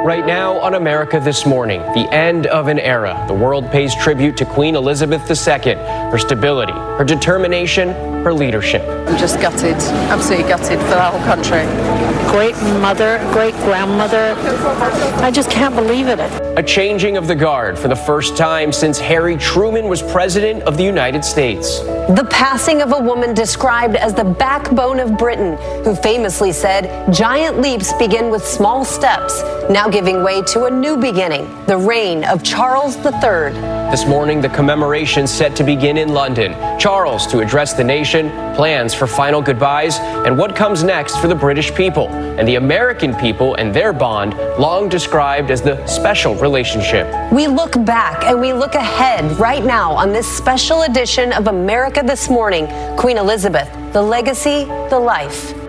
Right now on America This Morning, the end of an era. The world pays tribute to Queen Elizabeth II, her stability, her determination, her leadership. I'm just gutted, absolutely gutted for the whole country. Great mother, great grandmother. I just can't believe it. A changing of the guard for the first time since Harry Truman was president of the United States. The passing of a woman described as the backbone of Britain, who famously said, "Giant leaps begin with small steps," now giving way to a new beginning, the reign of Charles III. This morning, the commemoration set to begin in London. Charles to address the nation, plans for final goodbyes, and what comes next for the British people and the American people and their bond, long described as the special relationship. We look back and we look ahead right now on this special edition of America This Morning. Queen Elizabeth, the legacy, the life.